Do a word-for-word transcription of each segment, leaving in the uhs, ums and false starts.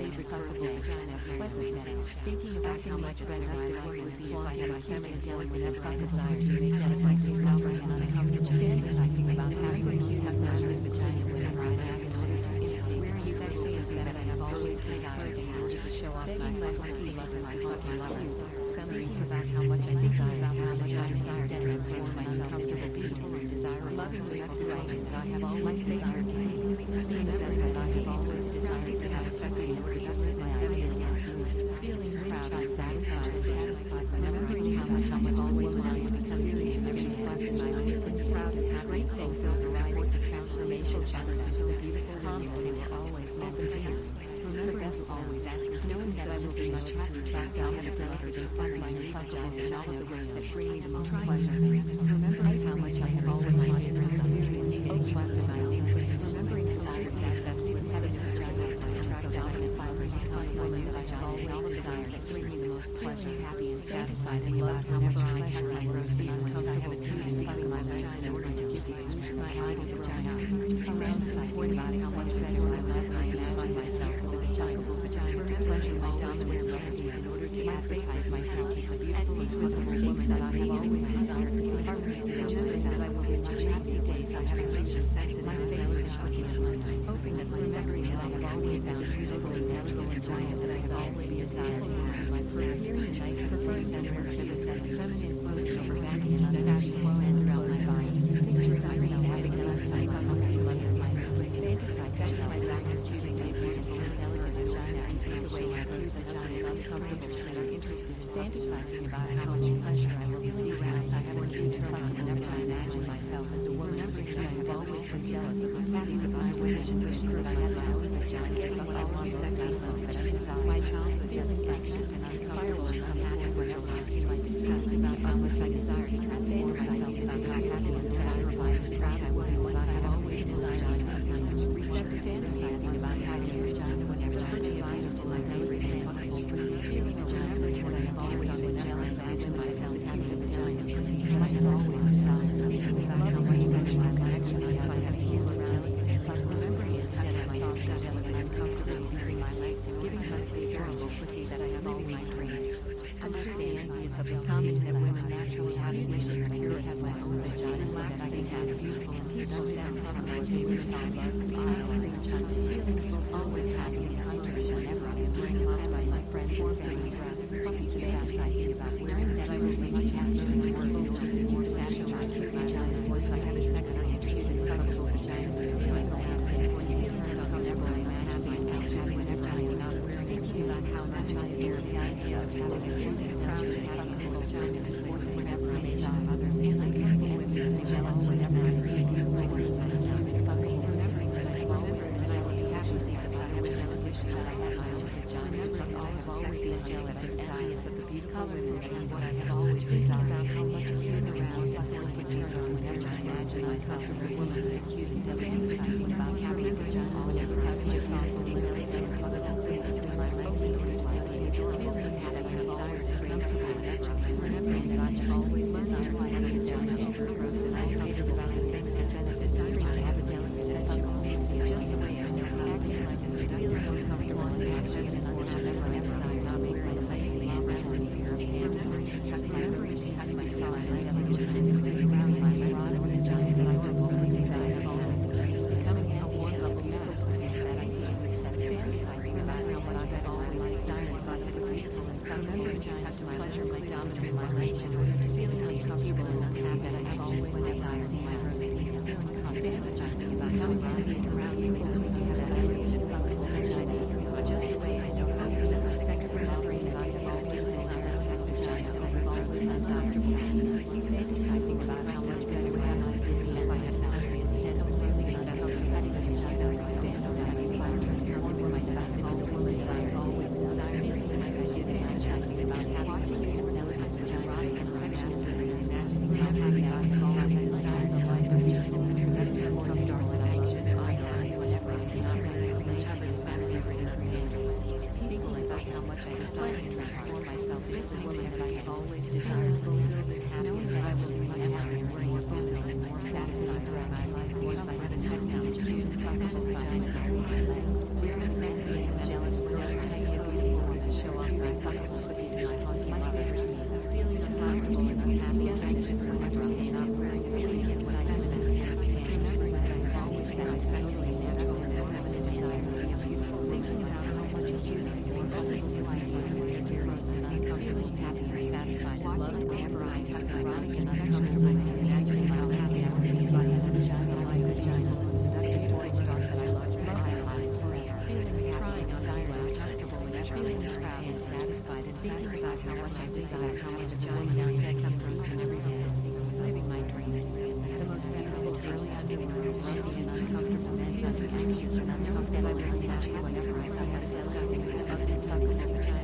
favorite comfortable vagina pleasantness. Thinking about how much better my life would be if I had a feminine delicate whenever I desire to make delicate discovering and uncomfortable fantasizing about having a cute masculine vagina whenever I ask others to imitate the cute sexiness that I have always desired in order to show off my flexibility lovers to fuzzy lovers. Thinking about how much I desire about how much I desire to transform myself into a beautiful and desirable loving seductive ways I have always desired to be. Remember that I have always desired to have a sexy and seductive my feminine feeling proud and satisfied satisfied remembering how much I have always wanted to become serious and reflecting my life and proud and have great things over support the transformation challenge into a beautiful confident and always open to you. Remember as always knowing that I will be much happier back out at a delicate and fun my new vagina in all of the ways that bring me the most pleasure. Remembering how much I have always wanted to experience both fantasizing remembering desire to access with having a vagina and so dominant fibers become women that I have always desired that bring me the most pleasure, happy and satisfying about how much pleasure I receive once I have a cute and fun my vagina in order to give you my ideal vagina. Fantasizing about how much better my life I imagine myself with a vagina. Pleasure my dominance ideas in order to advertise myself as a beautiful and wonderful woman that I have always desired to be. Remember that I will be much happy days I have affection sensitive my favorite choices. Hoping that my sexy that I have always found beautiful and natural vagina that I have always desired to have. Like for hearing nice perfumes and nurture scent feminine clothes over back and unfashioned clothes around my body. Picture myself having a lifetime comfortable under my nose. Fantasize that my back is shooting a beautiful and delicate vagina and take away my first vagina uncomfortable and are interested in fantasizing about how much pleasure I will receive once I have a cute fun whenever I imagine myself as a woman that I have always been jealous of my happy of my decision wishing that I had my own vagina getting what I want sexy clothes that I desire. My childhood feeling anxious and uncomfortable and unhappy whenever I see my disgust about how much I desire to transform myself about how happy and satisfied and proud I will be once I have always desired to have my own receptive fantasizing about having a vagina whenever I see my to my favorite fancies. Feeling vagina that what I have always been jealous of imagine myself having a vagina that I have always desired. Thinking about how much sexual connection I have had here around it, but remembering instead of my soft delicate and comfortable between my legs and giving hugs to adorable pussy that I have always dreamed. Understand it's of the common that women naturally have a wish to secure have my own vagina so that I can have beautiful and peaceful sounds from my favorite song like Miles and Sunday. Always happy and comfortable whenever I am being loved by my friends or family dress. Puppies fantasizing about wearing that I will be much happier and more fulfilled and more satisfied with my vagina once I have a sexy and cute and comfortable vagina. Feeling relaxed and when you turn up whenever I imagine myself as whenever I am out thinking about how much I admire the idea of having a cute and proud and happy vagina supported whenever I saw others and I'm comfortable with this and jealous whenever I see a cute like this and a puppy and remembering that I have always that I was happy since I have a delicate that I had my own vagina but I have always been jealous and envious of the beautiful women and what I have always desired about how much being around and delicacies are whenever I imagine myself as a woman so cute and fantasizing about having a vagina whenever I see a soft and delicate and pleasant face between my legs and it's like feeling that I have desires to bring up to my remembering that I have always desired to have a vagina over gross and uncomfortable about the things and benefits I have a delicate and puzzle just the way I know acting like a seductive uncomfortable and anxious and unhappy whenever I not make my sexy and rousing fear of remembering to touch my memories to touch my soul and let me chance to really rouse my erotic vagina that I was always desired of always becoming a warm, lovely, beautiful pussy that I see and accept fantasizing about how much I have always desired uncomfortable and imagining how happy I would be if I had a vagina like the vagina seductive porn star that I loved to idolize for a year. Feeling crying desire uncomfortable and feeling proud and satisfied and thinking about how much I desire how much of one young day come frozen every day. Living my dreams. The most beautiful girls out in the world, lucky and uncomfortable men, I'm anxious and uncomfortable very much whenever I see how disgusting and fucked and fucked with vagina.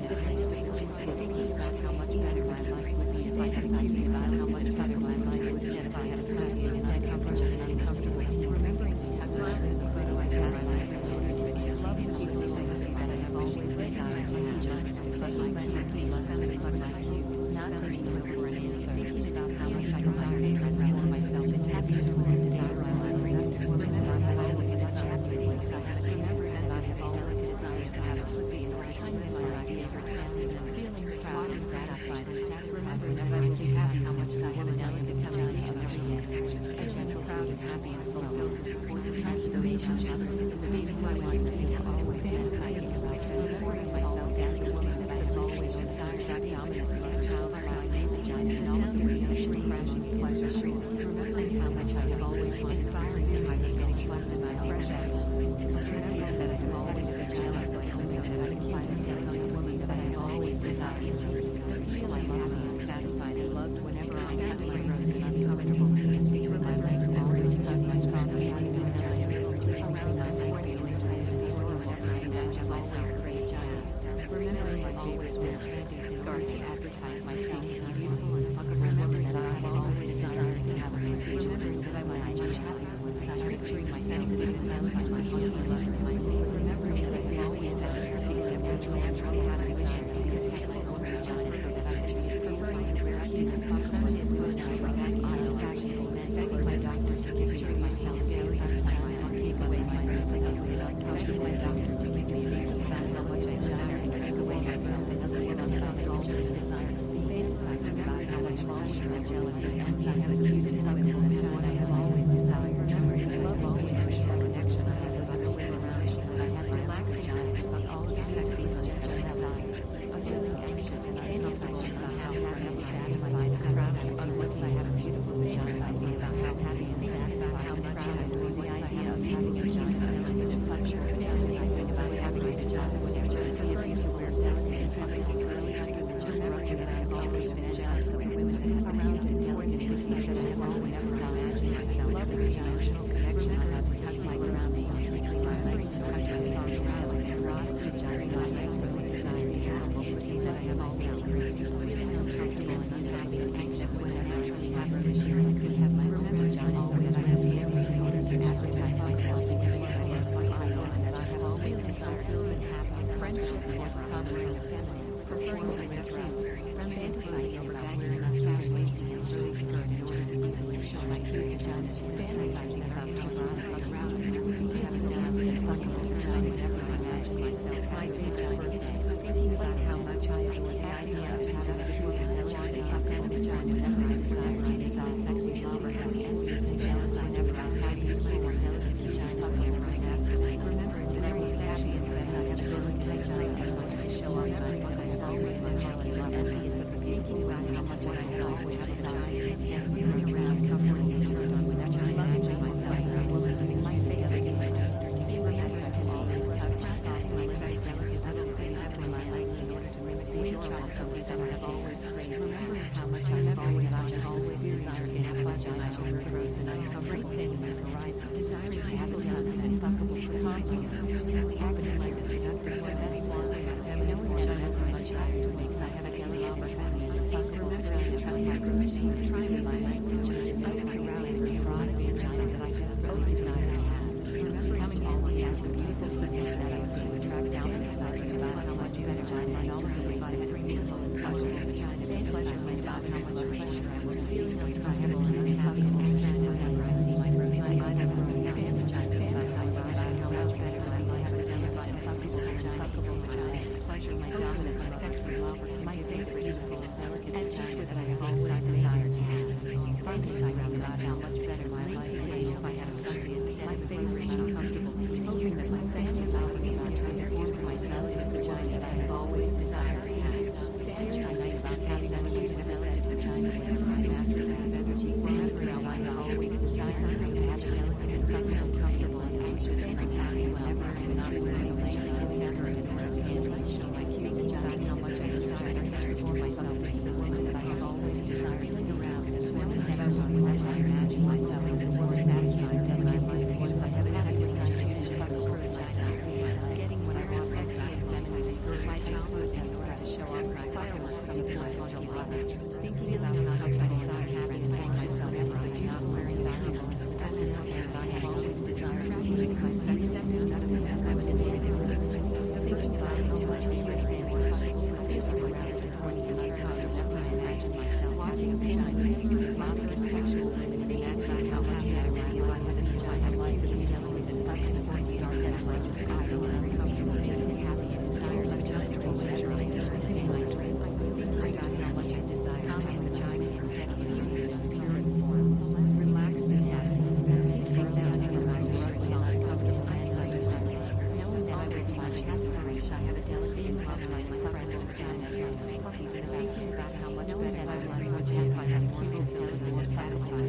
Thinking about how much better my life would be if I had thinking about how much better my life would be if I had a disgusting and uncomfortable and uncomfortable. Remembering the smiles in the photo I passed my photos with your love and cute things that I have always desired in vagina to fuck my sexy lungs and fuck my cute. Not thinking for an answer. Thinking about how much I desire to transform myself into happiness when I desire my life. Seductive women that I have always desired to be. I have a remember that I have always desired to have a pussy or a kindness where I feel fantastic and feeling proud and satisfied and satisfied whenever I think happy how much I have done in becoming each and every day. I am proud and happy and fulfilled to support the transformation of others into the being who I want to be. I'm always fantasizing about supporting myself and the woman that I have always desired to be dominant with a child's life, vagina, and all of the reaction crashes pleasure sure. Remembering how much I have always wanted inspiring and I was getting plugged in my fresh always disappearing that I have always been jealous of him so that I can find a getting on the woman that I have always desired and feel like happy and satisfied and loved whenever I have my gross and uncomfortable feelings between my legs and always tug my strong hands and vagina around my feelings I feel whenever I imagine myself great giant. Remembering I always was fantasy guard to advertise myself as a beautiful and fuckable woman that I have always desired to have a message and prove that I might be much happier once I picturing myself living down by my son and love and my faith. Remembering that I have always desired to see that naturally naturally had a desire to use my own vagina so that I could use the right to where I can fuckable and good night by that idol fashionable men begging my doctor to picturing myself daily by vagina and take away my missing of the uncomfortable my doctors to make a statement about how much I desire and take away myself and other women that I always desired to be fantasizing about how much bullshit and jealousy and anxiety and fucking and what I have always desired. Remembering that love always wished for connection as about the way around that I had relaxed vagina and fuck all of the sexy hoes that I desire. A feeling anxious and fantasizing about how happy and satisfied and proud I am once I have a beautiful fantasizing about how happy and satisfied how proud I am with the idea of having a vagina and a pleasure fantasizing about having a vagina whenever I see it to wear sexy and amazing curly under the gym. Remembering that I have always been jealous of women that have aroused and delicate pussies that I have always desired to myself loving the emotional connection I have to tuck my surrounding between my legs and tuck my sorry dialing and rod of vagina I have so desire to have pussies that I have always craved. Feeling uncomfortable and unhappy and anxious whenever I see my sister and could have my own vagina so that I have the ability in order to advertise myself and be what I am by my woman that I have always desired to and happy and friendship with what's common in the family. Preferring to wear dress, fantasizing about wearing a casual and shirty skirt in order to easily show my cute vagina, fantasizing about how erotic, arousing, and having danced and fucking the vagina whenever I imagine myself my vagina birthday, thinking about how much I adore the idea of having a pure and delicate authentic vagina whenever I desire to desire sexy lover, happy and and jealous whenever I sight you my more delicate vagina fucking as I ask, remembering that every sexy and dress I have adorned vagina and much to show off my fuck I have always been jealous of and envious of the thinking about how much I have always desired and stand feeling around comfortable and turned on whenever I imagine myself as a woman living my favorite in my sister to be remembered I have always tucked my soft my sex jealous other clean between my legs in order to mimic the child so that I have always craved remembering how much I have always I have always desired to have a vagina over gross and uncomfortable things in the horizon desiring to have a sons and fuckable causing and feeling happening like a seductive or best one having no one I have much higher to make I have a daily opportunity to fuck remembering to try my grooming and trying my legs and joints I have aroused and erotic vagina that I desperately desire to have. Remember coming always after beautiful sisters that I see to attract down fantasizing about how much better vagina and all of the ways I have bring me the most pleasurable vagina and pleasure my thoughts how much pleasure I will feeling like I have only unhappy and anxious whenever I see my gross I either growing out and vagina fantasizing about how much better my life have a delicate and fuckable vagina vagina pleasure my dominant my sexy lover my favorite beautiful delicate and vagina that I have always desired to have. Fantasizing about how much better my life would be if I had a sexy instead my favorite uncomfortable hoping that my sexy lover is to transform myself into the vagina that I have always desired to have. Fantasizing about having a cute delicate vagina whenever I ask it as a better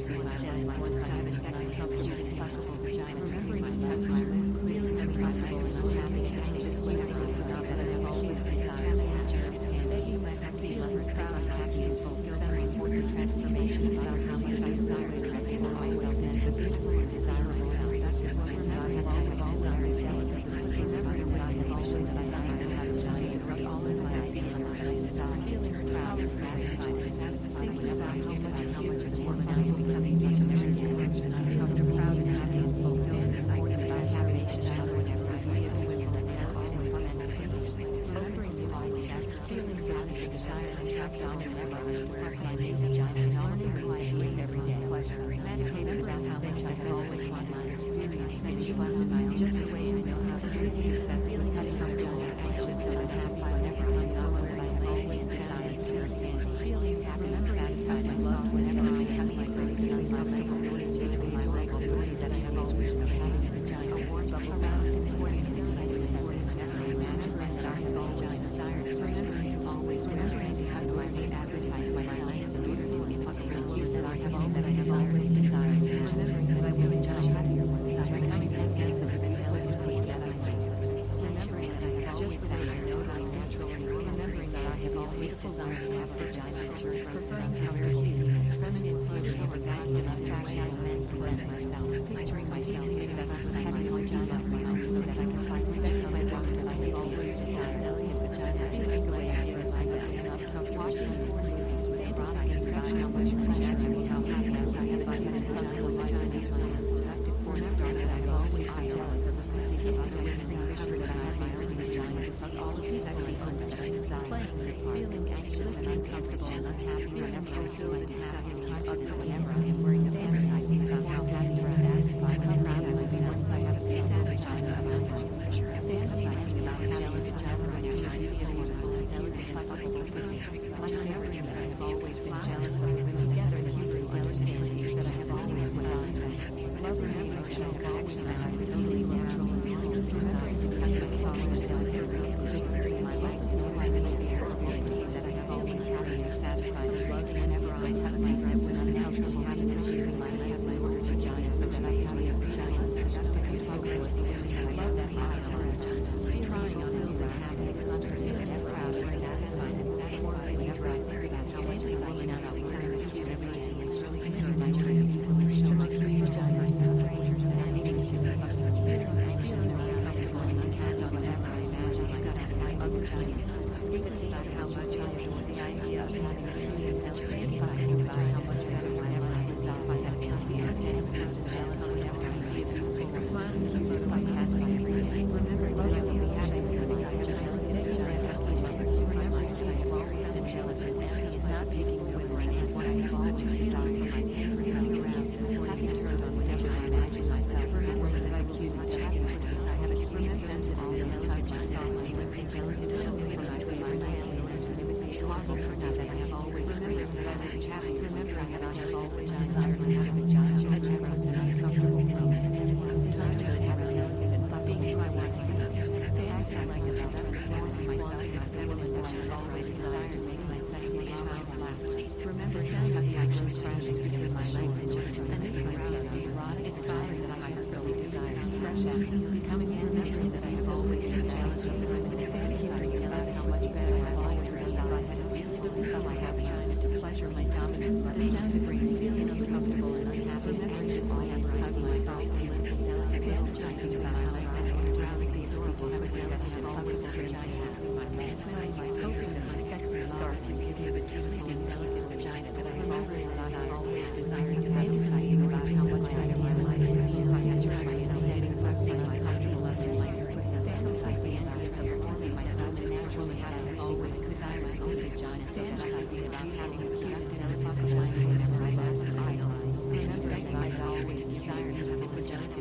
embracing my life, my once having sex with a comfortable vagina, remembering my touch, clearly uncomfortable and unhappy and anxious when thinking about that I have always desired to have, begging my happy lovers to unhappy and fulfill their important transformation about how much I desire to transform myself into a beautiful and desirable and seductive woman that I have always desired, jealous of the pussy spider that I have always desired to have a giant to rub all of my feelings that I desire, feeling proud and satisfied and satisfied whenever I think about how much of a woman I am becoming each and every day, and I become proud and happy and fulfilled, excited about having a child whenever I see it, women that have always been the pussy, remembering to always act, feeling sad as a desire to attract on whenever I work my days of job and honoring my feelings every day, pleasure, meditating about how much I have always wanted my experience, and you want to know just the way it is disability, feeling that some joy, anxious and unhappy whenever I know what I have always desired to understand, feeling happy and satisfied myself whenever I have my legs and my legs always feeling my legs and pussy that I have always wished to have as a vagina, a warm bubble bath and important and exciting senses whenever I imagine that I have always desired, remembering to always remembering how do I may advertise myself in order to be possible that I have all that I have always desired, remembering that I will enjoy happier once I recognize that sense of delicacy that I like, remembering that I have just desired to find natural and remembering that I have always desired to have a vagina, preferring comfortable, feminine clothing over vacuum and fashionable men's present myself, picturing myself successfully having a vagina of my own so that I can find my my woman that I have always desired, delicate vagina, feeling the way I feel as I feel, watching movies with erotic and such how much pleasure and how happy I have fun and vagina vagina and my unseductive porn star that I have always been jealous of the pussies of other women and wished that I had my own vagina of all of the sexy ones that I desire, playing the part, feeling anxious and uncomfortable and unhappy whenever I feel and disgust other whenever I am worried of fantasizing about how happy or satisfied and proud of myself once I have a satisfied about my own pleasure, fantasizing about a jealous vagina whenever I see a beautiful and delicate flexible pussy, like remembering that I have always been jealous of the togetherness and delicacies that I have always desired. Love remembering shows always that I am totally natural and feeling remembering to cut my solid and delicate wearing my legs and my little hairs that I have always happy and satisfied and loving whenever I cut my dress and unnatural happiness keeping my legs my word vagina so that I have a vagina seductive and focused feeling that I love that last words, trying on those that happy and comfortable and proud and satisfied and satisfied whenever I think about how much I woman out of desire to cute every day and really skirt my dreams to show my strange vagina to strangers and anxious and anxious and uncomfortable and unhappy whenever I imagine disgust my other vaginas. Think about how much I enjoy the idea of having a really delicate exciting about how much better whenever I desire I have fancy and dance and I'm jealous whenever I see a beautiful smiling and butterfly cat every day. Remembering that I will be having because I have a delicate vagina that my lovers to remembering that I have always been jealous and envy is not taking away what I have what I have always desired for my angry and aroused and happy turned on whenever I imagine myself. Remembering that I cute much happiness since I have a different sensitive touch and soft and limping delicate focus when I put my hands in this and it would be adorable for that I have always remembering that I would happy. Remember I have I have always desired to have a vagina I never said I have comfortable moments. Desired to have a delicate and puppy exciting fantasizing about transforming myself into a woman that I have always desired to make my sexy child's laugh. Remember that I actually crashing because my legs and joints and making myself erotic inspired that I desperately desire. Fresh out, coming in remembering that I have always been jealous of the women and fantasizing about how much better I have always desired. I had a really good how I have chosen to pleasure my dominance. The sound of dreams feeling uncomfortable and unhappy. Remembering just all I hug myself and little delicate fantasizing about how I have aroused the adorable episode that I have always every giant half in my legs. Hoping that my sexy sorry can give you a delicate and delicate vagina that I have always thought I always desired to fantasizing about how much I have my life and me and I have tried myself standing website my comfortable love to my service and fantasizing and transforming myself to naturally how I have always desired my own vagina. Fantasizing about having a cute and delicate vagina whenever I ask idolize. Remembering that I have always desired to have a vagina